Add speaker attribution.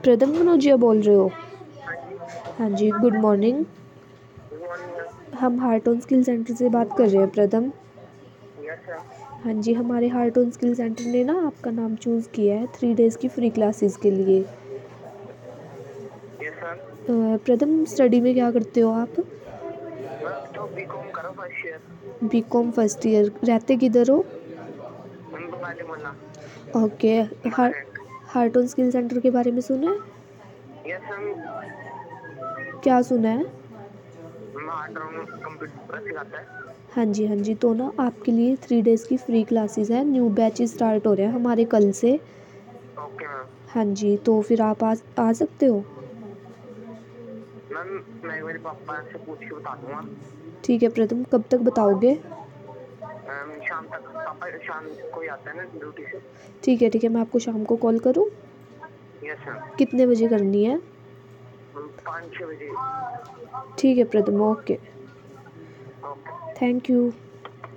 Speaker 1: प्रथम कनौजिया बोल रहे हो?
Speaker 2: हाँ जी।
Speaker 1: हाँ जी, good morning.
Speaker 2: Good morning ma'am.
Speaker 1: हम हार्ट ऑन स्किल सेंटर से बात कर रहे हैं प्रथम।
Speaker 2: Yes sir.
Speaker 1: हाँ जी, हमारे हार्ट ऑन स्किल सेंटर ने ना आपका नाम चूज़ किया है 3 डेज़ की फ्री क्लासेस के लिए।
Speaker 2: Yes sir.
Speaker 1: प्रथम, स्टडी में क्या करते हो आप?
Speaker 2: मैं तो बीकॉम कर रहा हूँ first year.
Speaker 1: BCom first year. रहते किधर हो?
Speaker 2: मैं बंगाली बोलना।
Speaker 1: Okay. Heart
Speaker 2: Bengali.
Speaker 1: Heart on skill centre के बारे में सुना है?
Speaker 2: Yes sir.
Speaker 1: क्या सुना है?
Speaker 2: मैं हार्ट राउंड कंप्यूटर सिखाता है।
Speaker 1: हाँ जी, हाँ जी। तो ना आपके लिए 3 डेज़ की फ्री क्लासेस हैं। न्यू बैच स्टार्ट हो रहे हैं हमारे कल से।
Speaker 2: Okay ma'am.
Speaker 1: हाँ जी, तो फिर आप आ सकते हो?
Speaker 2: मैम मैं मेरे पापा से पूछ के बता दूंगा।
Speaker 1: ठीक है प्रथम, कब तक बताओगे?
Speaker 2: शाम तक। पापा शाम को ही आता है ना ड्यूटी से।
Speaker 1: ठीक है, ठीक है, मैं आपको शाम को कॉल करूँ?
Speaker 2: Yes sir.
Speaker 1: कितने बजे करनी है?
Speaker 2: 5-6 बजे।
Speaker 1: ठीक है प्रथम, ओके।
Speaker 2: ओके।
Speaker 1: Thank you.